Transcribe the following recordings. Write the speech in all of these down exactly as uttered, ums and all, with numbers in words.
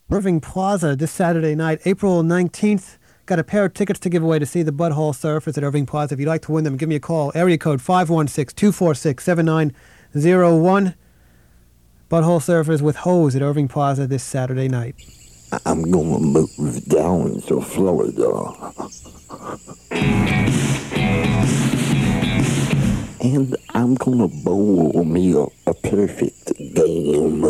Irving Plaza this Saturday night, April nineteenth. Got a pair of tickets to give away to see the Butthole Surfers at Irving Plaza. If you'd like to win them, give me a call. Area code five one six, two four six, seven nine zero one. Butthole Surfers with Hose at Irving Plaza this Saturday night. I'm gonna move down to Florida. And I'm gonna bowl me a, a perfect game.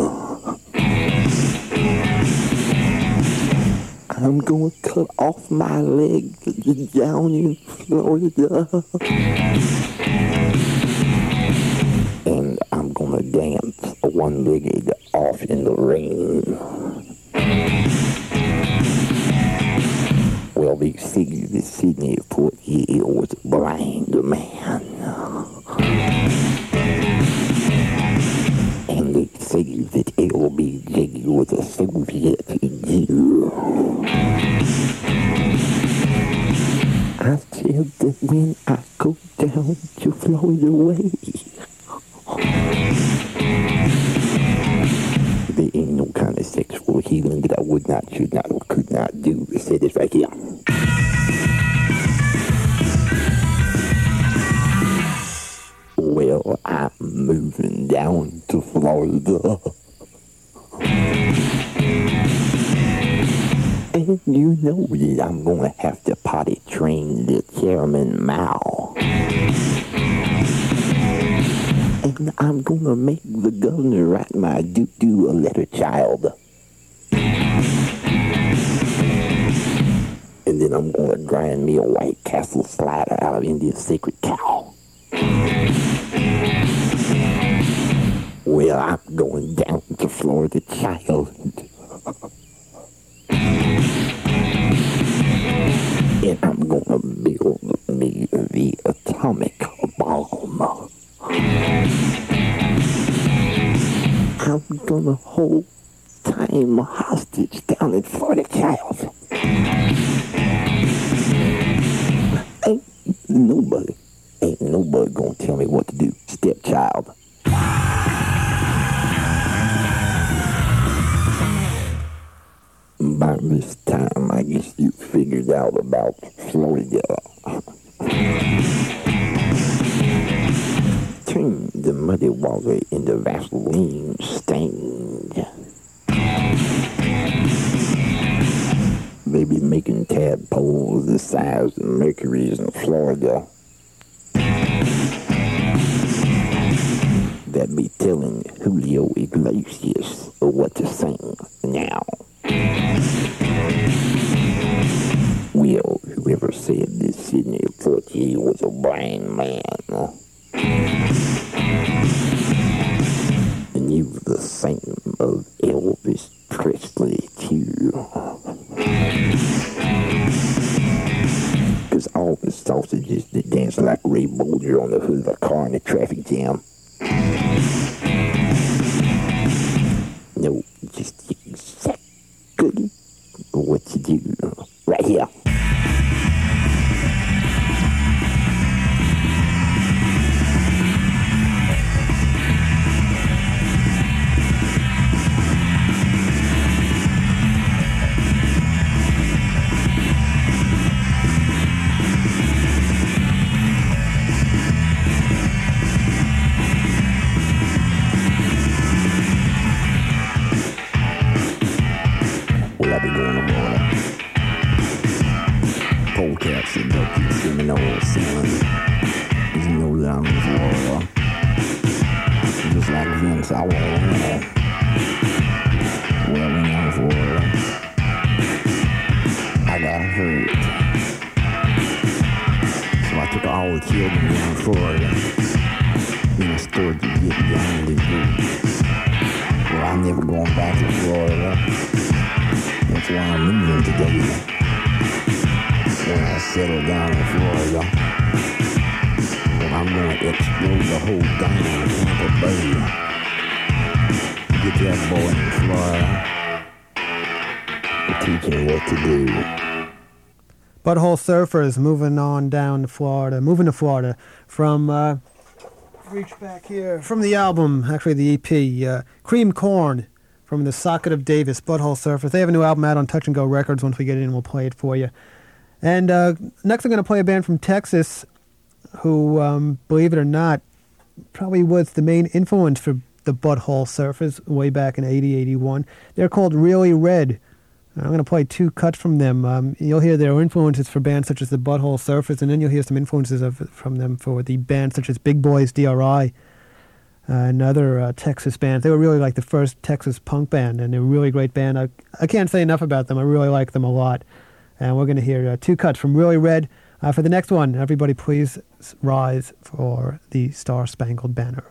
I'm gonna cut off my leg down in Florida. And I'm gonna dance one-legged off in the rain. Well, they say that Sidney Poitier was a blind man. And they say that L B J was a Soviet Jew. I said that when I go down to Florida way, there ain't no kind of sexual healing that I would not, should not, or could not do. I said this right here. Well, I'm moving down to Florida. And you know that I'm gonna have to potty train the Chairman Mao. And I'm gonna make the governor write my doo-doo a letter, child. And then I'm gonna grind me a White Castle slider out of India's sacred cow. Well, I'm going down to Florida, child. And I'm gonna build me the atomic bomb. I'm gonna hold time hostage down in Florida, child. Ain't nobody, ain't nobody gonna tell me what to do, stepchild. By this time, I guess you figured out about Florida. Turn the muddy water into Vaseline stained. They be making tadpoles the size of mercuries in Florida. That be telling Julio Iglesias what to sing now. Well, whoever said that Sidney Poitier was a blind man knew the same of Elvis Presley, too. Because all the sausages that dance like Ray Bolger on the hood of a car in a traffic jam. No, just exactly what to do. Right here. Butthole Surfers moving on down to Florida, moving to Florida from, uh, reach back here, from the album, actually the E P, uh, Cream Corn from the Socket of Davis, Butthole Surfers. They have a new album out on Touch and Go Records. Once we get it in, we'll play it for you. And uh, next I'm going to play a band from Texas who, um, believe it or not, probably was the main influence for the Butthole Surfers way back in eighty, eighty-one. They're called Really Red. I'm going to play two cuts from them. Um, you'll hear their influences for bands such as the Butthole Surfers, and then you'll hear some influences of, from them for the bands such as Big Boys D R I, uh, and other uh, Texas bands. They were really like the first Texas punk band, and they're a really great band. I, I can't say enough about them. I really like them a lot. And we're going to hear uh, two cuts from Really Red. Uh, for the next one, everybody please rise for the Star Spangled Banner.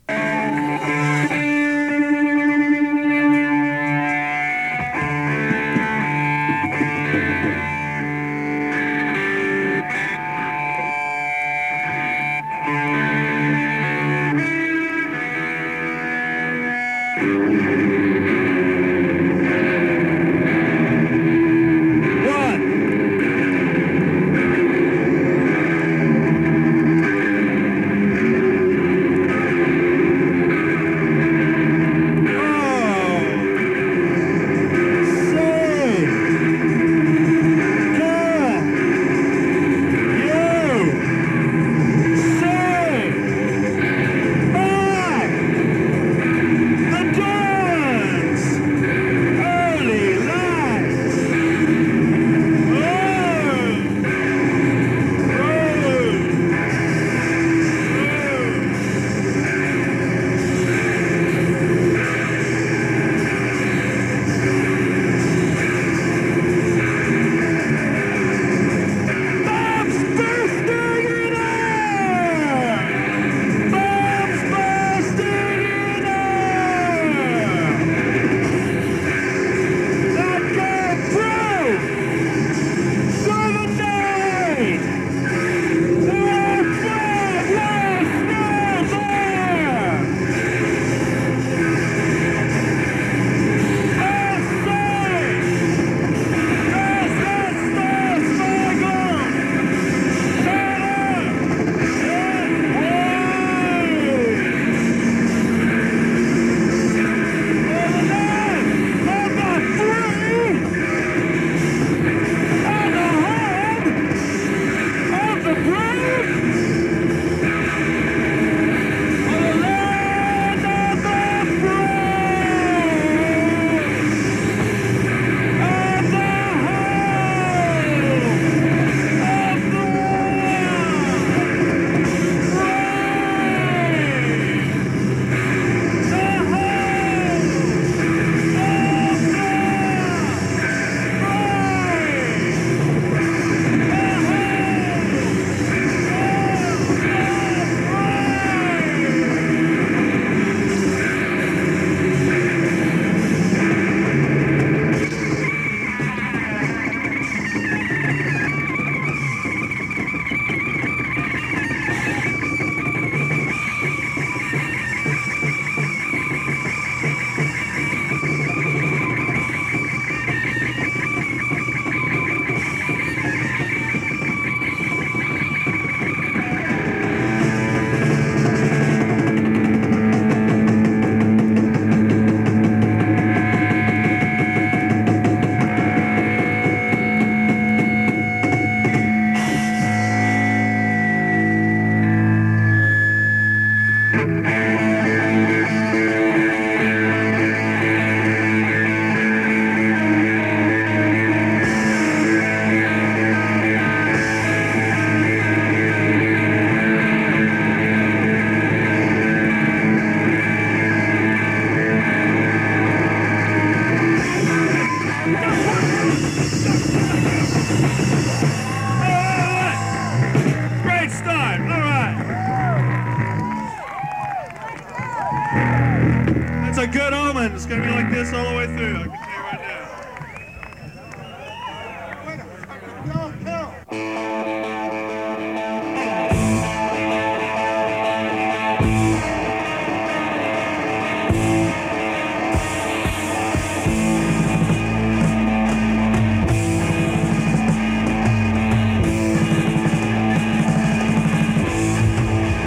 It's going to be like this all the way through. I can tell you right now.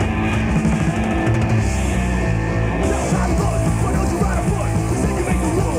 Why don't you ride a foot? Say you make the rules.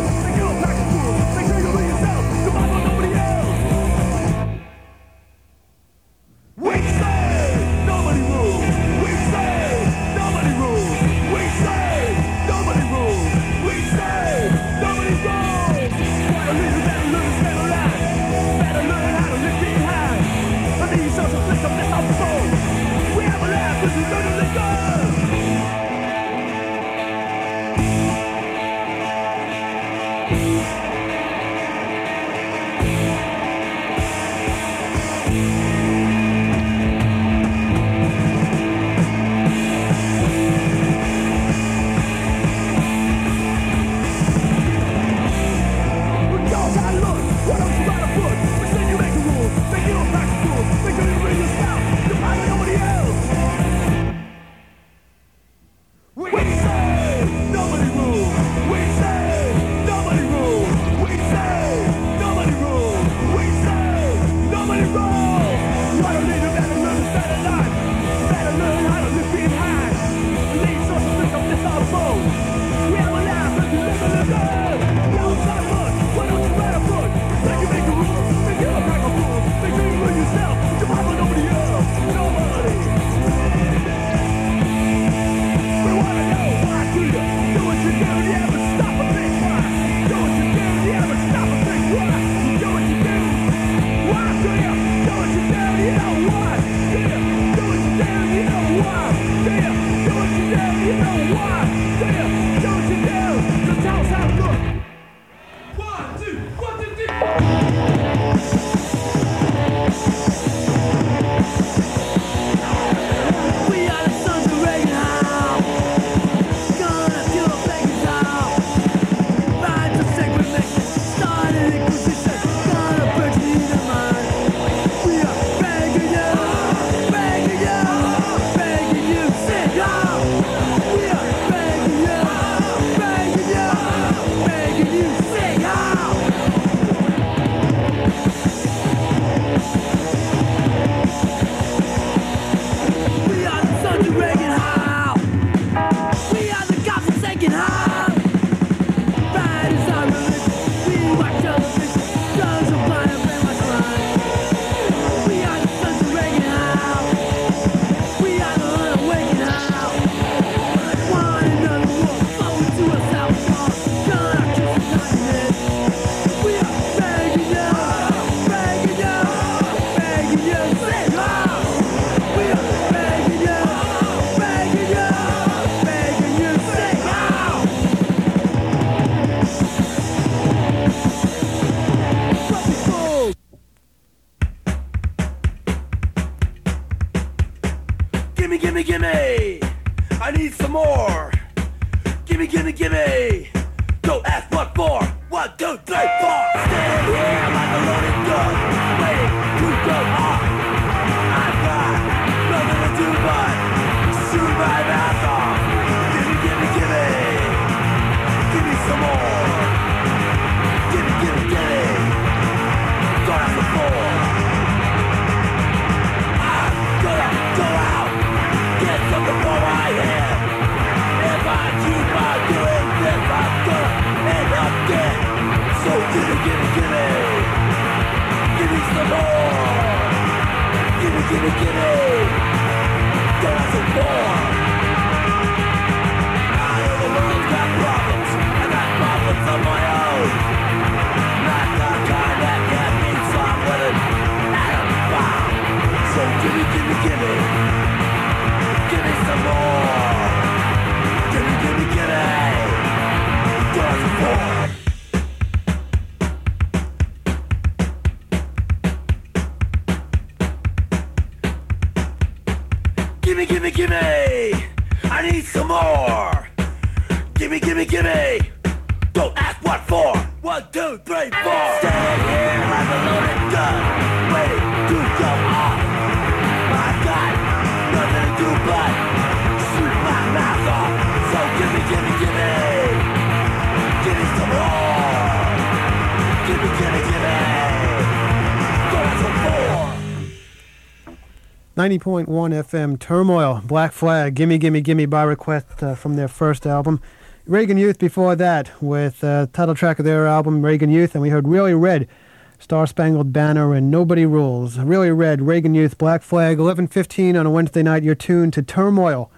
ninety point one F M, Turmoil, Black Flag, Gimme Gimme Gimme by request uh, from their first album. Reagan Youth before that with uh, title track of their album, Reagan Youth, and we heard Really Red, Star Spangled Banner, and Nobody Rules. Really Red, Reagan Youth, Black Flag, eleven fifteen on a Wednesday night. You're tuned to Turmoil.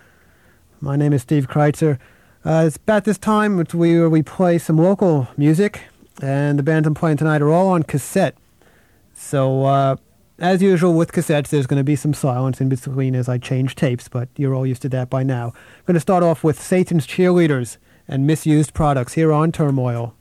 My name is Steve Kreitzer. Uh, it's about this time where we, where we play some local music. And the bands I'm playing tonight are all on cassette. So, uh, as usual with cassettes, there's going to be some silence in between as I change tapes, but you're all used to that by now. I'm going to start off with Satan's Cheerleaders and Misused Products here on Turmoil.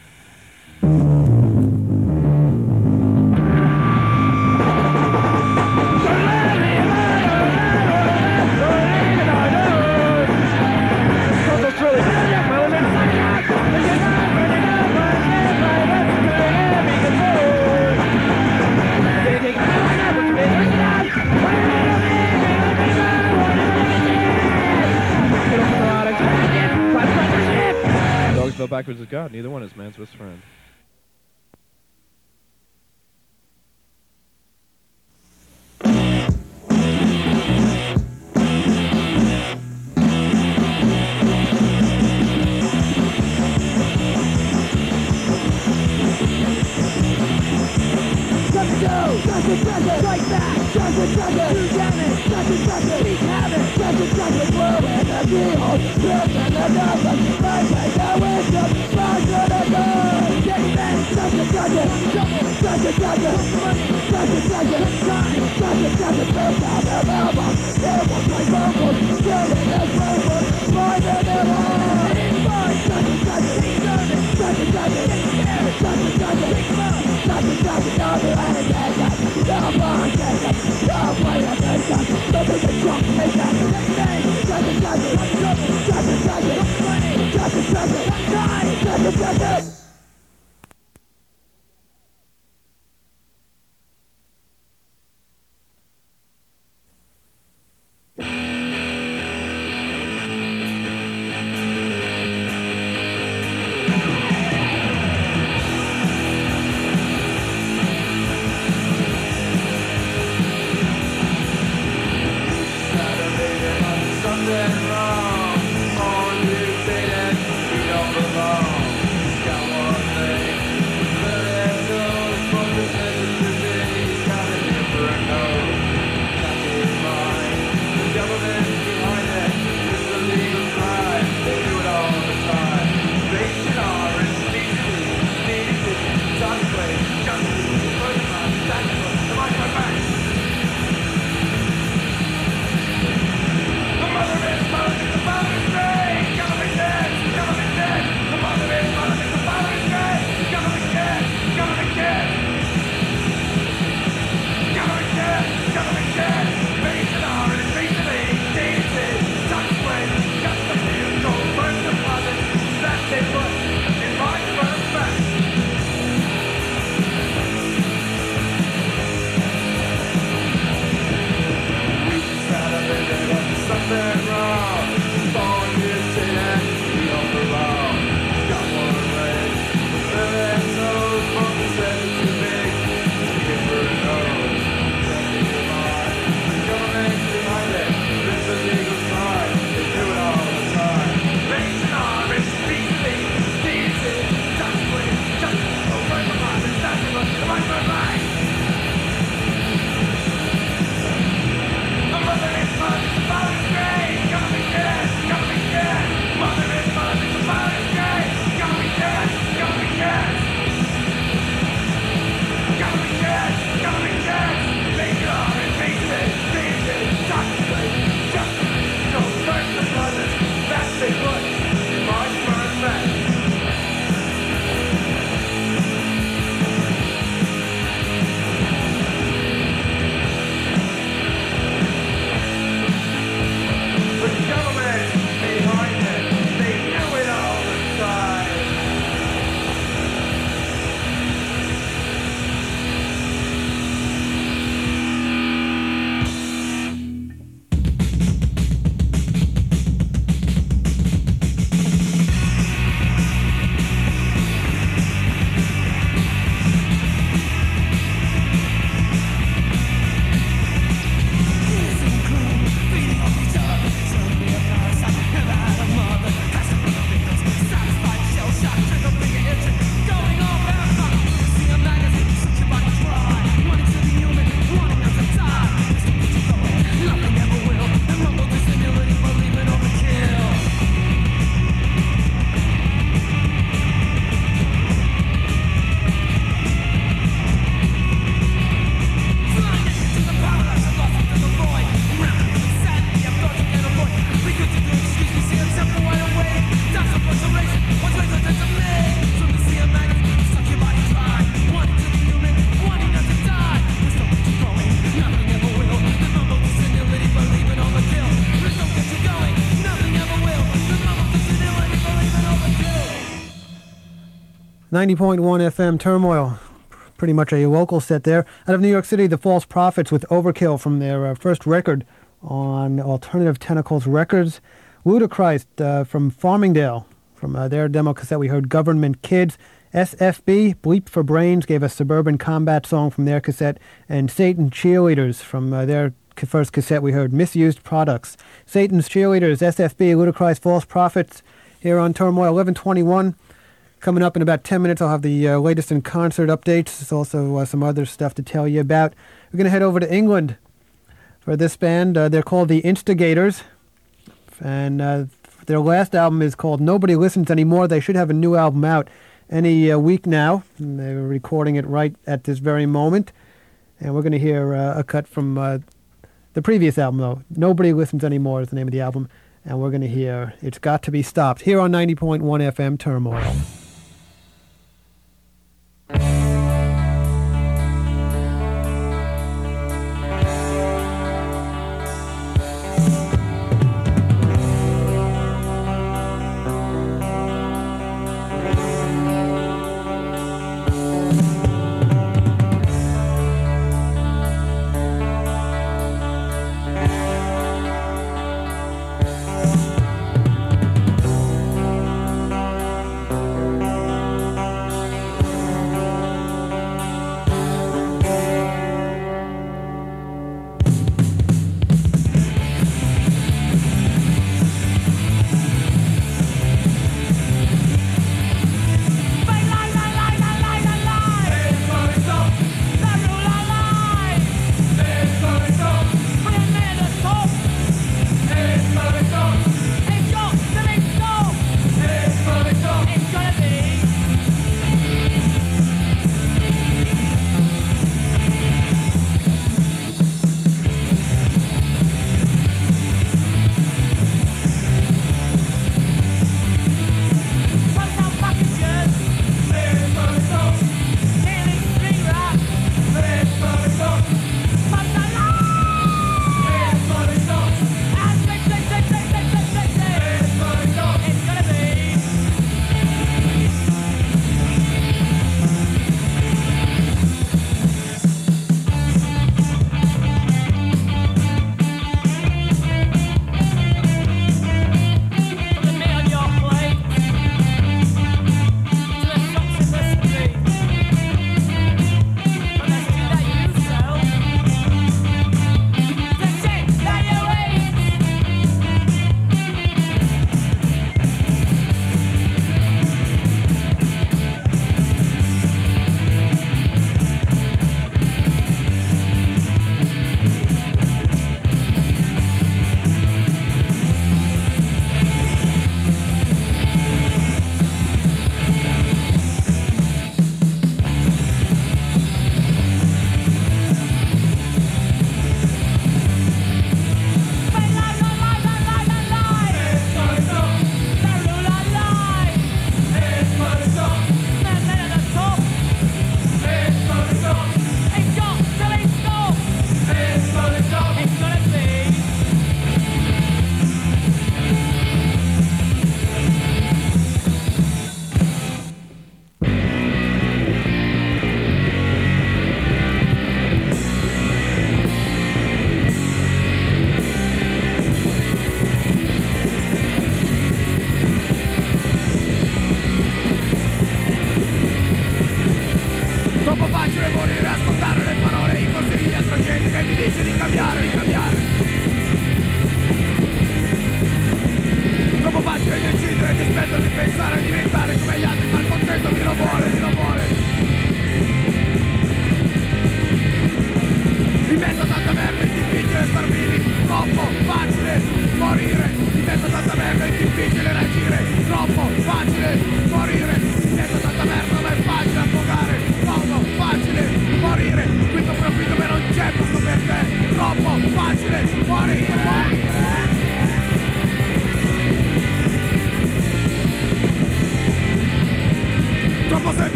Fell backwards with God. Neither one is man's best friend. ninety point one F M Turmoil. Pretty much a local set there. Out of New York City, the False Prophets with Overkill from their uh, first record on Alternative Tentacles Records. Ludachrist uh, from Farmingdale, from uh, their demo cassette we heard Government Kids. S F B, Bleep for Brains, gave us Suburban Combat song from their cassette. And Satan Cheerleaders from uh, their first cassette we heard Misused Products. Satan's Cheerleaders, S F B, Ludachrist, False Prophets here on Turmoil eleven twenty-one. Coming up in about ten minutes, I'll have the uh, latest in concert updates. There's also uh, some other stuff to tell you about. We're going to head over to England for this band. Uh, they're called the Instigators. And uh, their last album is called Nobody Listens Anymore. They should have a new album out any uh, week now. And they're recording it right at this very moment. And we're going to hear uh, a cut from uh, the previous album, though. Nobody Listens Anymore is the name of the album. And we're going to hear It's Got to Be Stopped here on ninety point one F M Turmoil.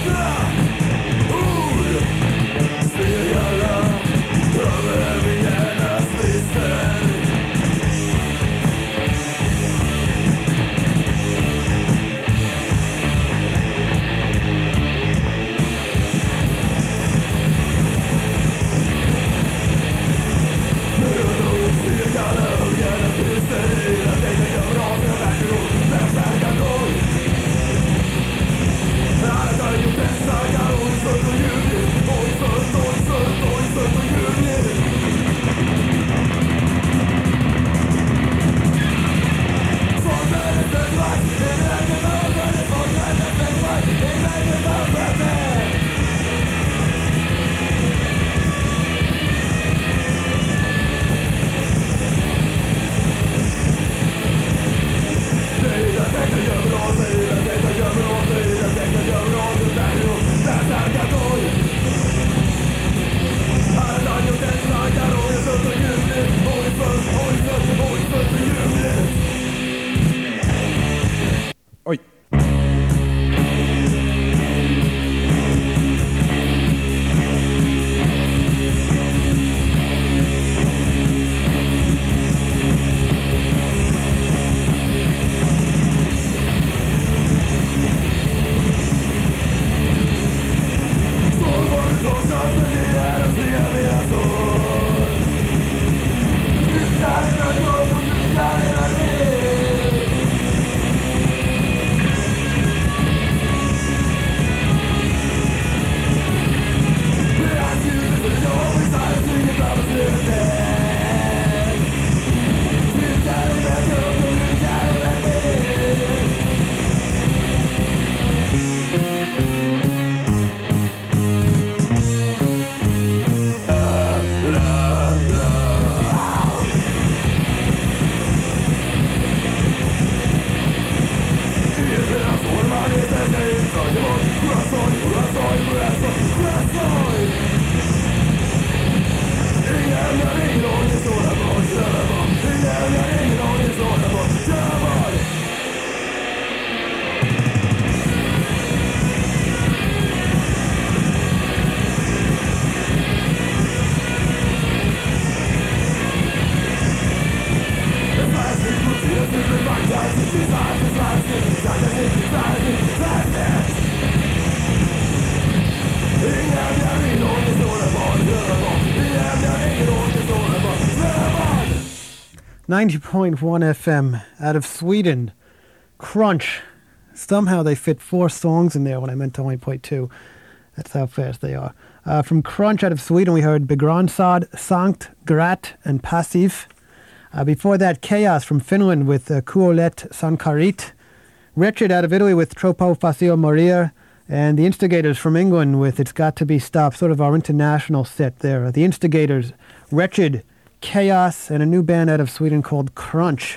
ninety point one F M out of Sweden. Crunch. Somehow they fit four songs in there when I meant to only play two. That's how fast they are. Uh, from Crunch out of Sweden, we heard Begransad, Sankt, Grat, and Passiv. Uh, before that, Chaos from Finland with uh, Kuolet Sankarit. Wretched out of Italy with Troppo Facile Morir. And the Instigators from England with It's Got to Be Stopped, sort of our international set there. The Instigators, Wretched, Chaos, and a new band out of Sweden called Crunch.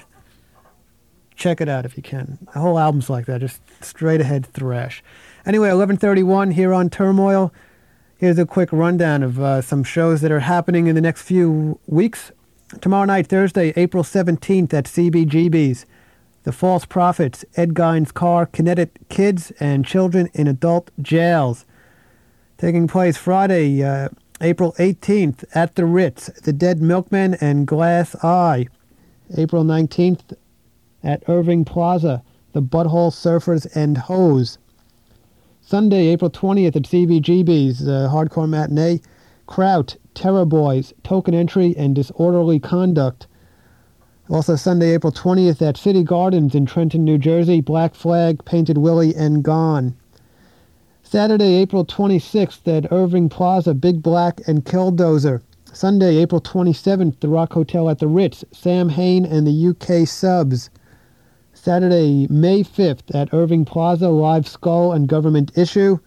Check it out if you can. The whole album's like that, just straight ahead thrash. Anyway, eleven thirty-one here on Turmoil. Here's a quick rundown of uh, some shows that are happening in the next few weeks. Tomorrow night, Thursday, April seventeenth at C B G B's. The False Prophets, Ed Gein's Car, Kinetic Kids, and Children in Adult Jails. Taking place Friday, uh, April eighteenth at the Ritz, The Dead Milkmen and Glass Eye. April nineteenth at Irving Plaza, The Butthole Surfers and Hose. Sunday, April twentieth at C B G B's, uh, Hardcore Matinee, Kraut, Terror Boys, Token Entry, and Disorderly Conduct. Also Sunday, April twentieth at City Gardens in Trenton, New Jersey, Black Flag, Painted Willie, and Gone. Saturday, April twenty-sixth at Irving Plaza, Big Black, and Killdozer. Sunday, April twenty-seventh, the Rock Hotel at the Ritz, Sam Hain and the U K Subs. Saturday, May fifth at Irving Plaza, Live Skull and Government Issue.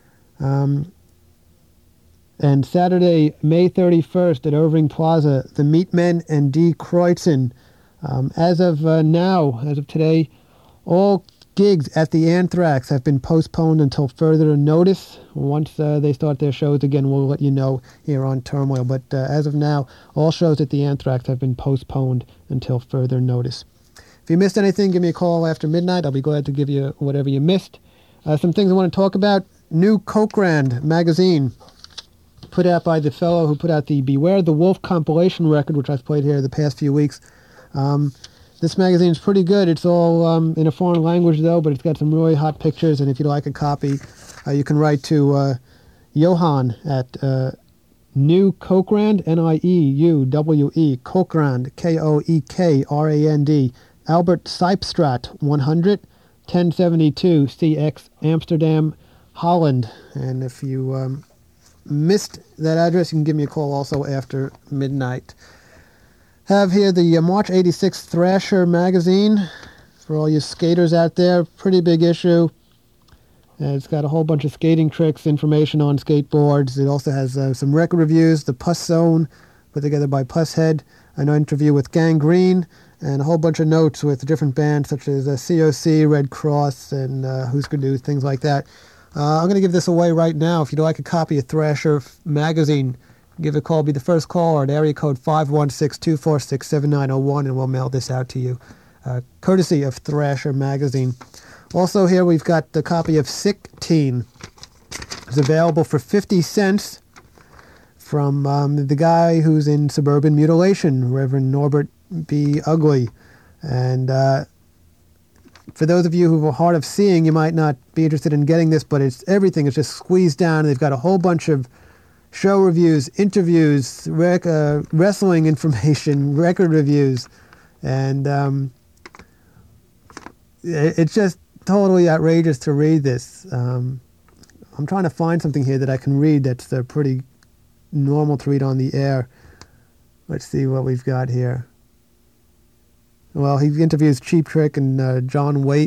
Um, and Saturday, May thirty-first at Irving Plaza, The Meatmen and D. Kreutzen. Um, as of uh, now, as of today, all gigs at the Anthrax have been postponed until further notice. Once uh, they start their shows again, we'll let you know here on Turmoil. But uh, as of now, all shows at the Anthrax have been postponed until further notice. If you missed anything, give me a call after midnight. I'll be glad to give you whatever you missed. Uh, some things I want to talk about. New Cochrane magazine, put out by the fellow who put out the Beware the Wolf compilation record, which I've played here the past few weeks. Um, this magazine is pretty good. It's all um, in a foreign language, though, but it's got some really hot pictures, and if you'd like a copy, uh, you can write to uh, Johan at uh, New Cochrane, N I E U W E, Cochrane, K O E K R A N D, Albert Sijpstraat, one hundred, ten seventy-two C X, Amsterdam, Holland. And if you um, missed that address, you can give me a call also after midnight. Have here the uh, March eighty-six Thrasher magazine for all you skaters out there. Pretty big issue. Uh, it's got a whole bunch of skating tricks, information on skateboards. It also has uh, some record reviews, the Puss Zone, put together by Pusshead, an interview with Gangrene, and a whole bunch of notes with different bands such as uh, C O C, Red Cross, and uh, Husker Du, things like that. Uh, I'm going to give this away right now. If you'd like a copy of Thrasher magazine, give a call. Be the first caller at area code five one six, two four six, seven nine zero one, and we'll mail this out to you, uh, courtesy of Thrasher magazine. Also here we've got the copy of Sick Teen. It's available for fifty cents from um, the guy who's in Suburban Mutilation, Reverend Norbert B. Ugly. And uh, for those of you who are hard of seeing, you might not be interested in getting this, but it's everything is just squeezed down. They've got a whole bunch of show reviews, interviews, rec- uh, wrestling information, record reviews, and um, it, it's just totally outrageous to read this. Um, I'm trying to find something here that I can read that's uh, pretty normal to read on the air. Let's see what we've got here. Well, he interviews Cheap Trick and uh, John Waite.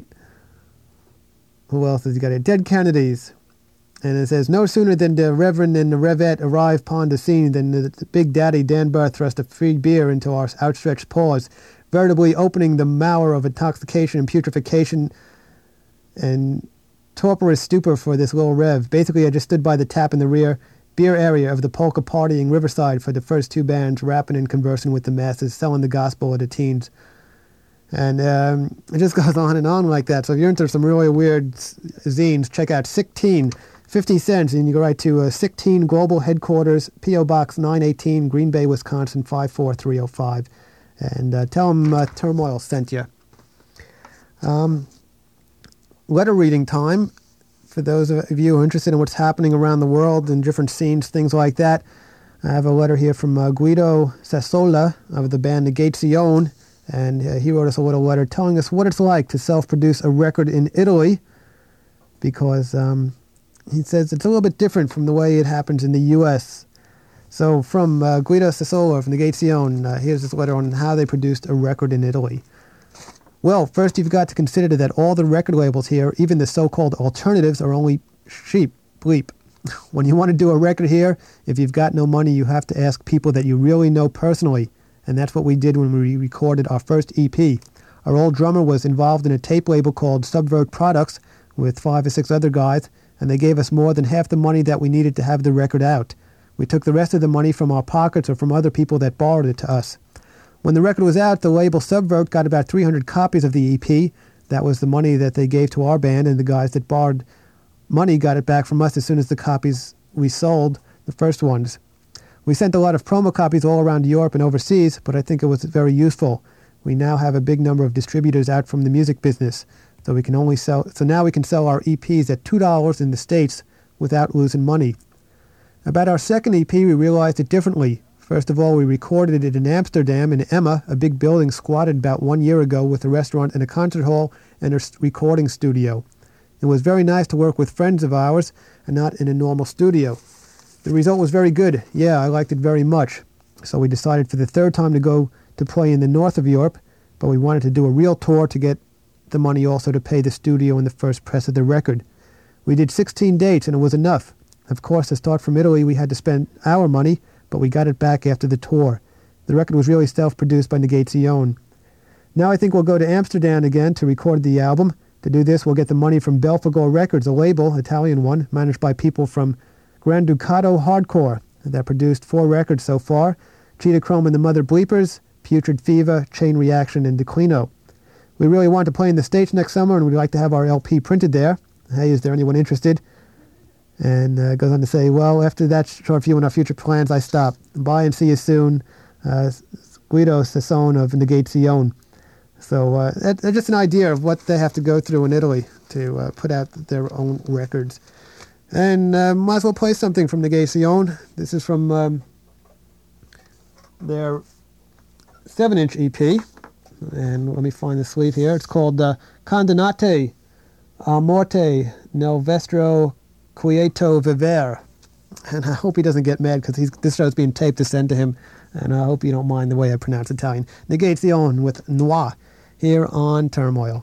Who else has he got here? Dead Kennedys. And it says, no sooner than the Reverend and the Revette arrive upon the scene than the, the Big Daddy Dan Burr thrust a free beer into our outstretched paws, veritably opening the mower of intoxication and putrefaction and torporous stupor for this little Rev. Basically, I just stood by the tap in the rear beer area of the polka partying Riverside for the first two bands, rapping and conversing with the masses, selling the gospel of the teens. And um, it just goes on and on like that. So if you're into some really weird zines, check out Sick Teen, fifty cents, and you go right to uh, Sick Teen Global Headquarters, P O Box nine eighteen, Green Bay, Wisconsin, five four three oh five. And uh, tell them uh, Turmoil sent you. Um, letter reading time. For those of you who are interested in what's happening around the world and different scenes, things like that, I have a letter here from uh, Guido Sassola of the band Negazione, and uh, he wrote us a little letter telling us what it's like to self-produce a record in Italy, because um, he says it's a little bit different from the way it happens in the U S So from uh, Guido Sassola from Negazione, uh, here's this letter on how they produced a record in Italy. Well, first you've got to consider that all the record labels here, even the so-called alternatives, are only sheep, bleep. When you want to do a record here, if you've got no money, you have to ask people that you really know personally. And that's what we did when we recorded our first E P. Our old drummer was involved in a tape label called Subvert Products with five or six other guys, and they gave us more than half the money that we needed to have the record out. We took the rest of the money from our pockets or from other people that borrowed it to us. When the record was out, the label Subvert got about three hundred copies of the E P. That was the money that they gave to our band, and the guys that borrowed money got it back from us as soon as the copies we sold, the first ones. We sent a lot of promo copies all around Europe and overseas, but I think it was very useful. We now have a big number of distributors out from the music business, so we can only sell. So now we can sell our E Ps at two dollars in the States without losing money. About our second E P, we realized it differently. First of all, we recorded it in Amsterdam in Emma, a big building squatted about one year ago with a restaurant and a concert hall and a recording studio. It was very nice to work with friends of ours and not in a normal studio. The result was very good. Yeah, I liked it very much. So we decided for the third time to go to play in the north of Europe, but we wanted to do a real tour to get the money also to pay the studio and the first press of the record. We did sixteen dates and it was enough. Of course, to start from Italy, we had to spend our money, but we got it back after the tour. The record was really self-produced by Negazione. Now I think we'll go to Amsterdam again to record the album. To do this, we'll get the money from Belfago Records, a label, Italian one, managed by people from Grand Ducato Hardcore, that produced four records so far: Cheetah Chrome and the Mother Bleepers, Putrid Fever, Chain Reaction, and Declino. We really want to play in the States next summer, and we'd like to have our L P printed there. Hey, is there anyone interested? And uh, goes on to say, well, after that short view on our future plans, I stop. Bye and see you soon. Uh, Guido Sassone of Negazione. So uh, that, that's just an idea of what they have to go through in Italy to uh, put out their own records. And uh, might as well play something from Negazione. This is from um, their seven-inch E P. And let me find the sleeve here. It's called uh, Condonate a Morte nel Vestro Quieto Viver. And I hope he doesn't get mad because this show's being taped to send to him. And I hope you don't mind the way I pronounce Italian. Negazione with Noir here on Turmoil.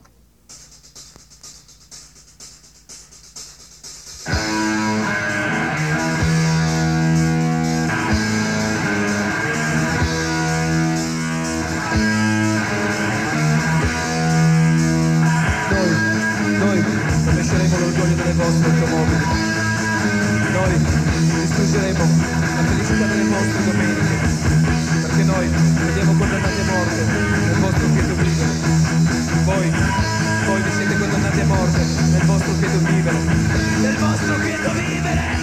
Vostre automobili. Noi distruggeremo la felicità delle vostre domeniche, perché noi vediamo condannati a morte nel vostro quieto vivere. Voi, voi vi siete condannati a morte nel vostro quieto vivere. Nel vostro quieto vivere!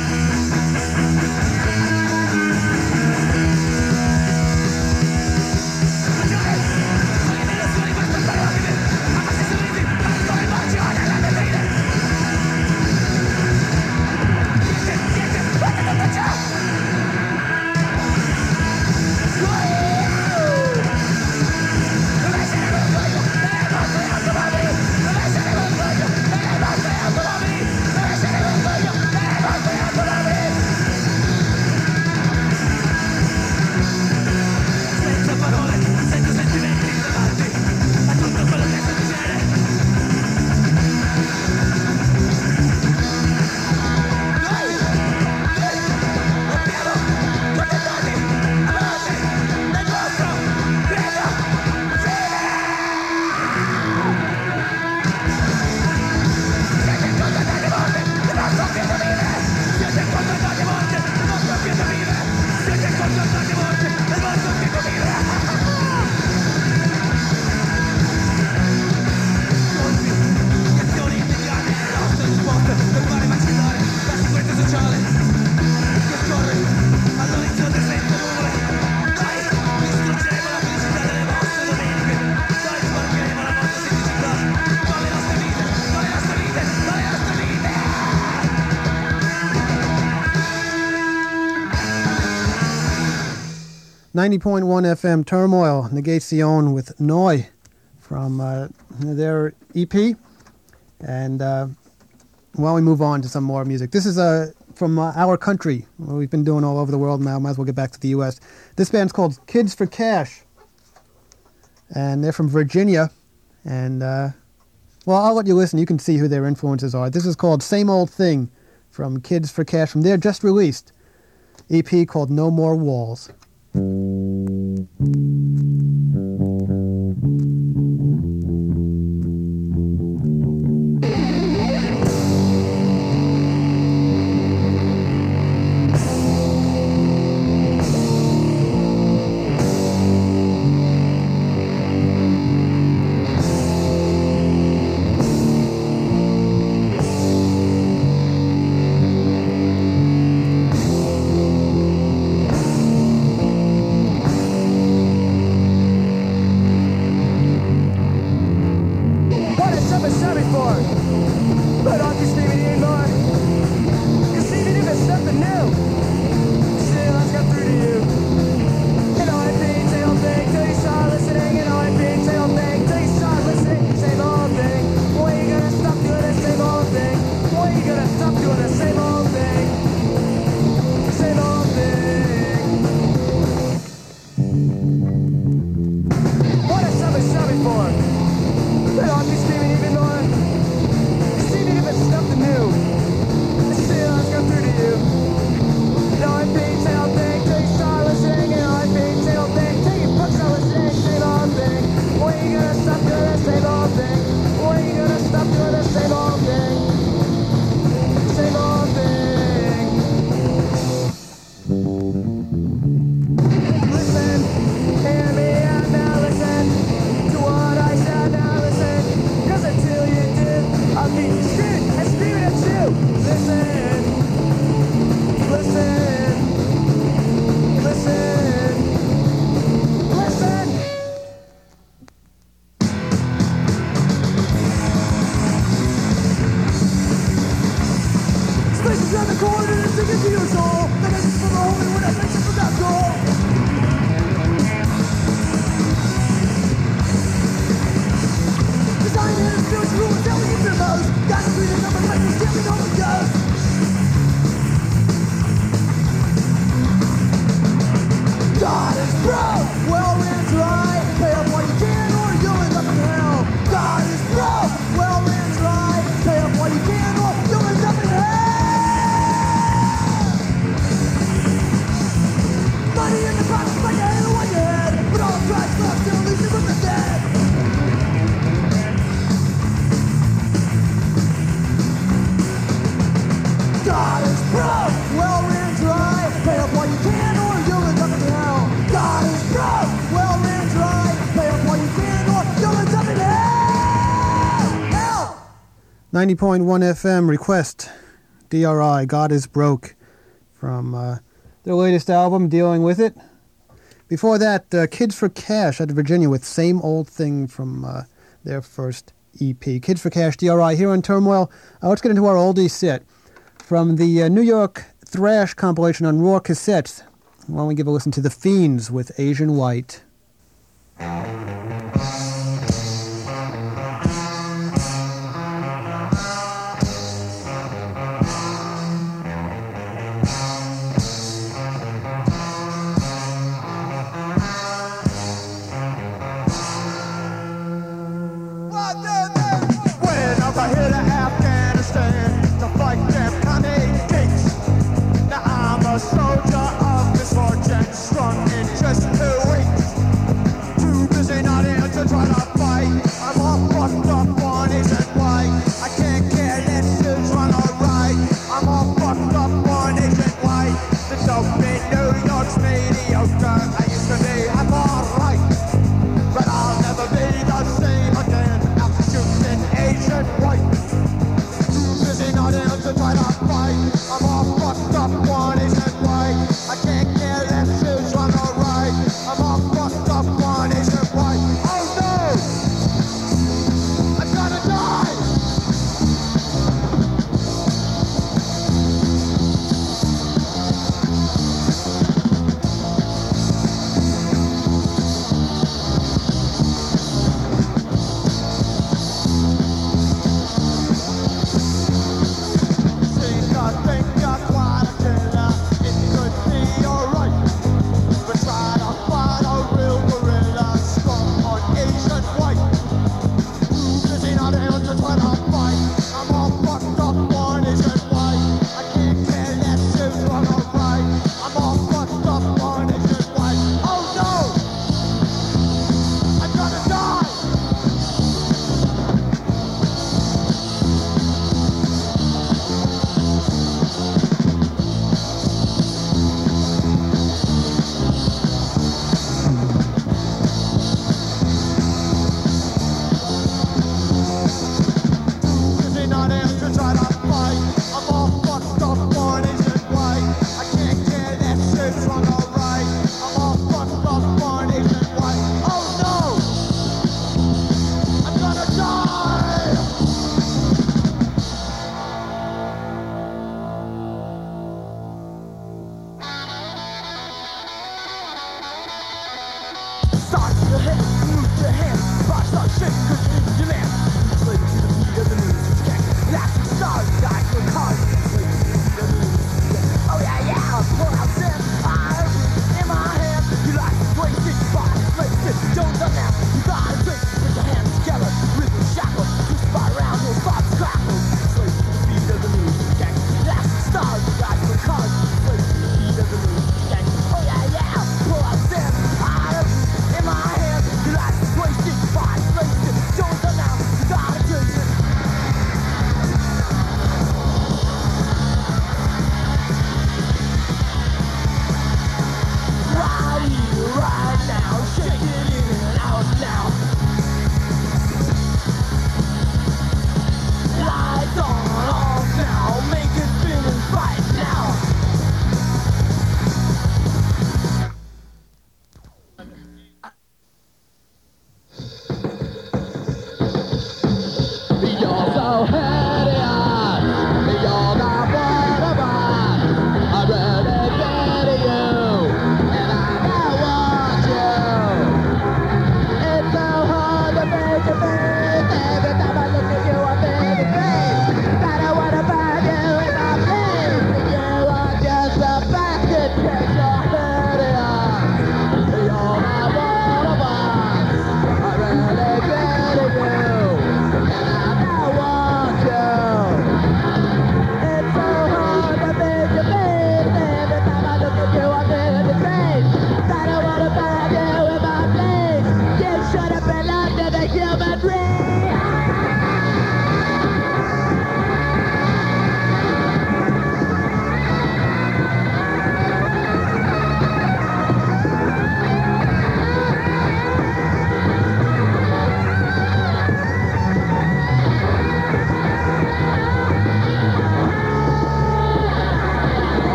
ninety point one F M Turmoil, Negazione with Noi from uh, their E P. And uh, while we move on to some more music, this is uh, from uh, Our Country. Well, we've been doing all over the world now. Might as well get back to the U S. This band's called Kids for Cash. And they're from Virginia. And, uh, well, I'll let you listen. You can see who their influences are. This is called Same Old Thing from Kids for Cash from their just released E P called No More Walls. Thank the corner and sing it to your soul. The message for the holy when I make it from that soul. Design and spiritual rules, tell me if you're most. Got to create a number, like you're stealing all the ghosts. God is broke, well ran dry. Pay up while you can or you'll end up in hell. God is broke, well ran dry. Pay up while you can or you'll end up in hell. Money in the pockets like a halo on your head, but all Christ's love still leaves you with the dead. God is broke, well ran dry. Pay up while you can or you'll end up in hell. God is broke, well ran dry. Pay up while you can or you'll end up in hell. Hell. ninety point one F M request, D R I, God is Broke, from uh, their latest album, Dealing With It. Before that, uh, Kids for Cash out of Virginia with Same Old Thing from uh, their first E P. Kids for Cash, D R I, here on Turmoil. Uh, let's get into our oldie set. From the uh, New York Thrash compilation on Raw Cassettes, why don't we give a listen to The Fiends with Asian White. When I hit Afghanistan to fight them commie kings. Now I'm a soldier of misfortune, strung in just two weeks. Too busy not here to try to fight. I'm all fucked up on Asian white. I can't care less who's run alright. I'm all fucked up on Asian white. The dope in New York's mediocre. I used to be, I'm alright, but I'll never be the same again after shooting Asian white. Too busy not here to try to fight. I'm all fucked up on Asian white. I can't care less who's run alright. I'm all fucked up on Asian white. Oh no! I'm gonna die! Think I think you're quite a killer. It could be alright, but try to fight a real gorilla strong on Asian white. Too busy not able to try to fight. I'm all fucked up on Asian white. I can't care less who's wrong or right. I'm all fucked up on Asian white. Oh no! I'm gonna die! Busy not able to try to fight. I'm all fucked up on Asian white. I can't care less who's wrong or right. I'm all fucked up on Asian white. Oh no! I'm gonna die! Start your head, move your hands, box up shit, cause it's your man. Slave to the beat of the news, you can't laugh and start, die for cars. Slave to the beat of the news, yeah. Oh yeah, yeah, I'll pull out Sam, I have it in my hand. You like to play six spots, play six, don't done now. You gotta drink, put your hands together, rhythm shackle, two spot around, no spots crackle. Slave to the beat of the news, you can't laugh and start, die for cars. Slave to the beat of the news, you can't. Oh yeah, yeah, I'll pull out Sam, I have it in my hand. You like to play six spots, play six, don't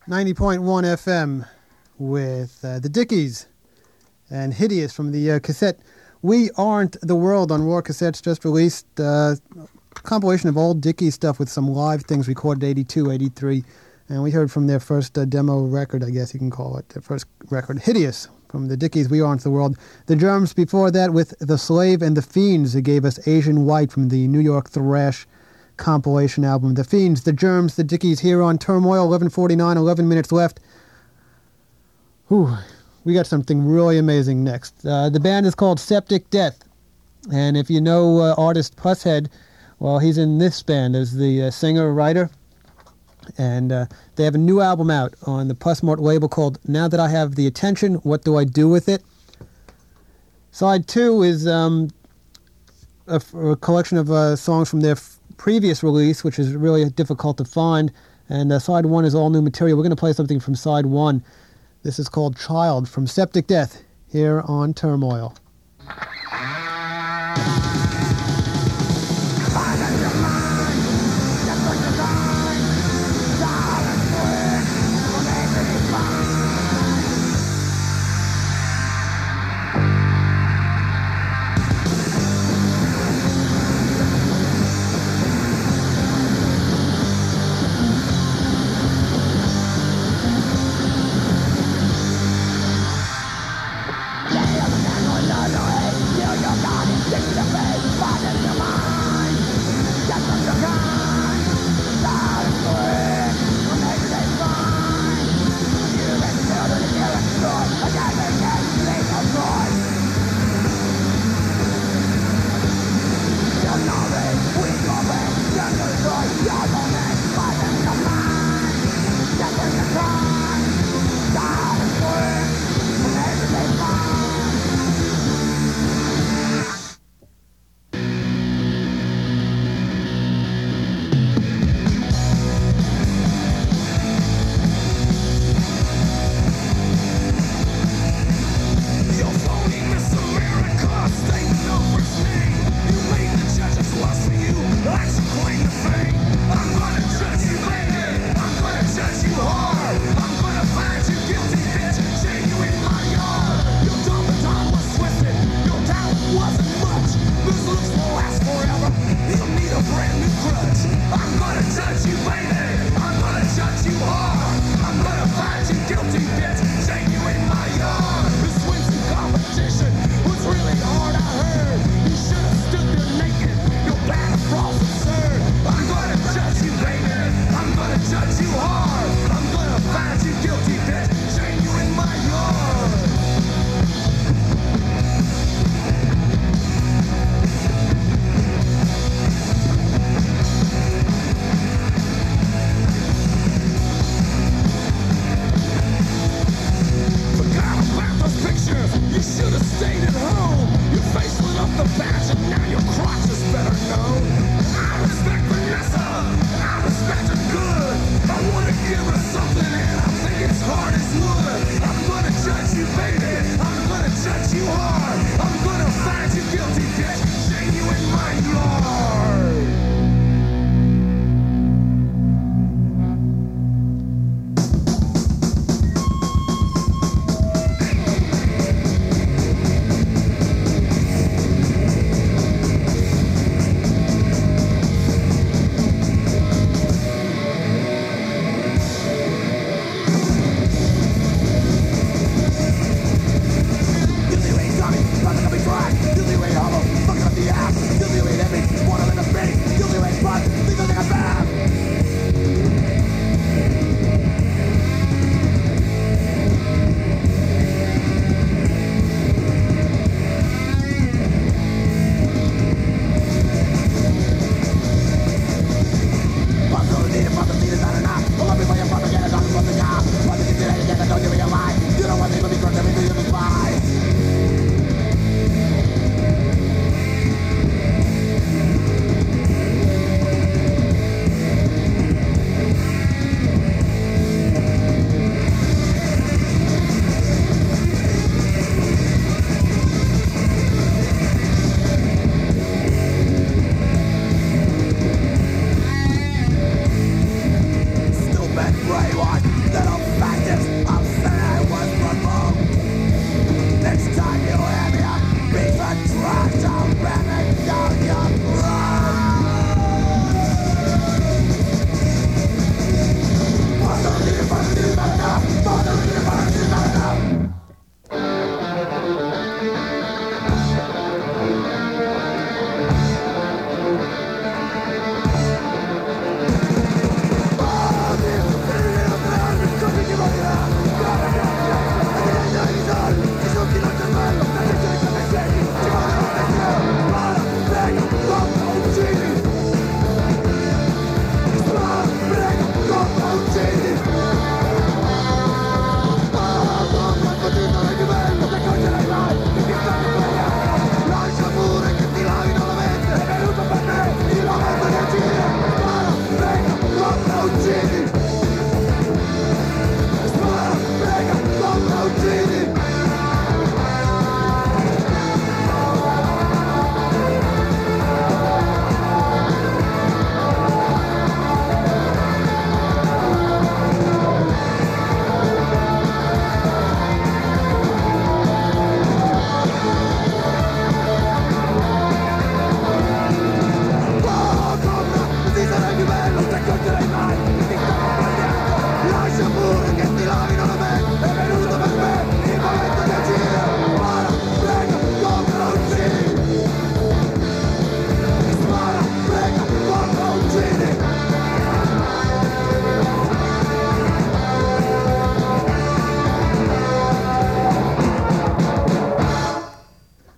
ninety point one F M with uh, the Dickies and Hideous from the uh, cassette We Aren't the World on Raw Cassettes, just released. Uh, compilation of old Dickies stuff with some live things recorded eighty-two, eighty-three. And we heard from their first uh, demo record, I guess you can call it, their first record, Hideous, from the Dickies, We Aren't the World. The Germs before that with The Slave and the Fiends, they gave us Asian White from the New York Thrash compilation album. The Fiends, The Germs, the Dickies here on Turmoil, eleven forty-nine, eleven minutes left. Whew, we got something really amazing next. Uh, the band is called Septic Death, and if you know uh, artist Pusshead, well, he's in this band as the uh, singer-writer. And uh, they have a new album out on the Pussmort label called Now That I Have the Attention, What Do I Do With It? Side two is um, a, a collection of uh, songs from their f- previous release, which is really difficult to find. And uh, side one is all new material. We're going to play something from side one. This is called Child from Septic Death here on Turmoil. Live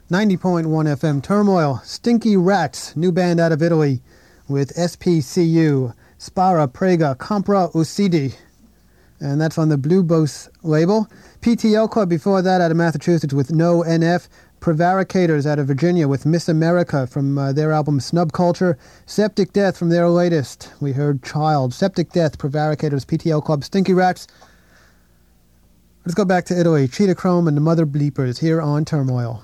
ninety point one F M. Turmoil, Stinky Rats, new band out of Italy with S P C U, Spara Prega Compra Uccidi. And that's on the Blue Bose label. P T L Club before that out of Massachusetts with No N F. Prevaricators out of Virginia with Miss America from uh, their album Snub Culture. Septic Death from their latest. We heard Child. Septic Death, Prevaricators, P T L Club, Stinky Rats. Let's go back to Italy. Cheetah Chrome and the Mother Bleepers here on Turmoil.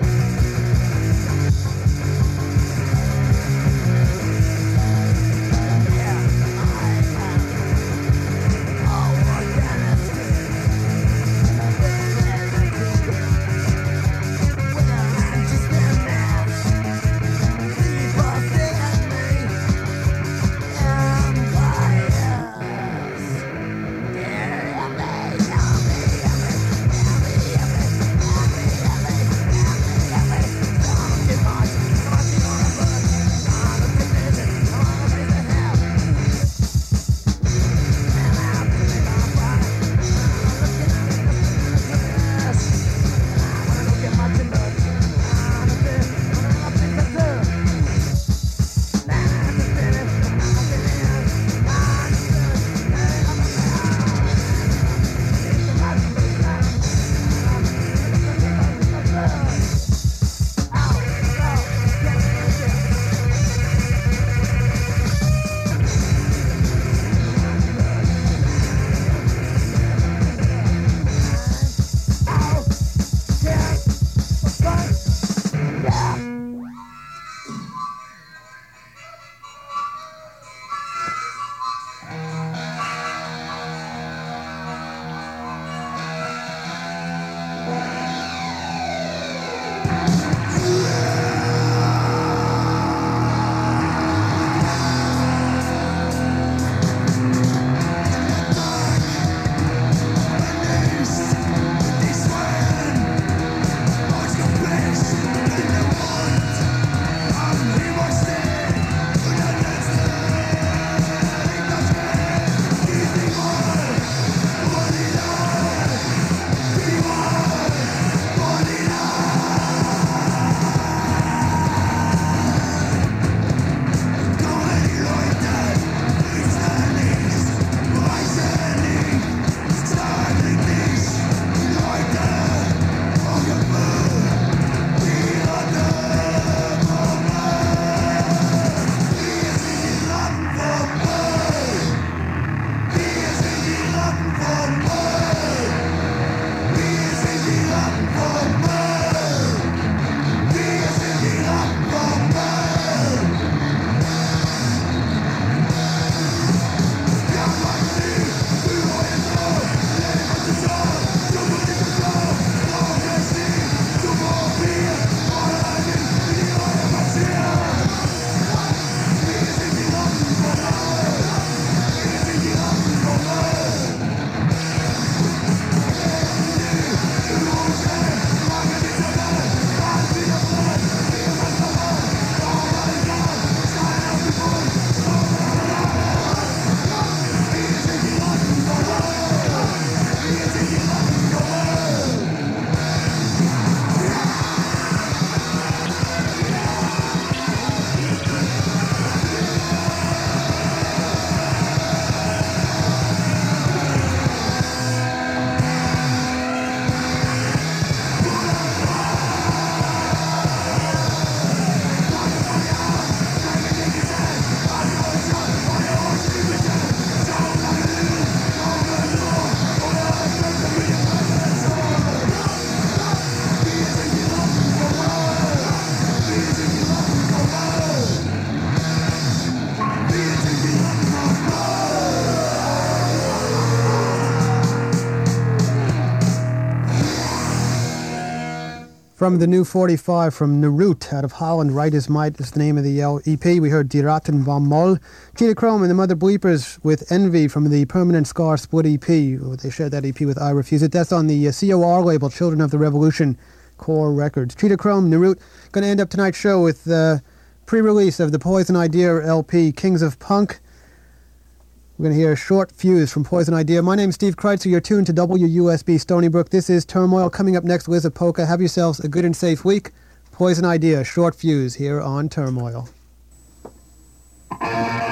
From the new forty-five from Nerut out of Holland, Right Is Might is the name of the E P. We heard Die Ratten van Mol. Cheetah Chrome and the Mother Bleepers with Envy from the Permanent Scar Split E P. They shared that E P with I Refuse It. That's on the uh, C O R label, Children of the Revolution Core Records. Cheetah Chrome, Nerut. Going to end up tonight's show with the uh, pre-release of the Poison Idea L P, Kings of Punk. We're going to hear a short fuse from Poison Idea. My name's Steve Kreitzer. You're tuned to W U S B Stony Brook. This is Turmoil. Coming up next, Liz Apoka. Have yourselves a good and safe week. Poison Idea, Short Fuse, here on Turmoil. Thank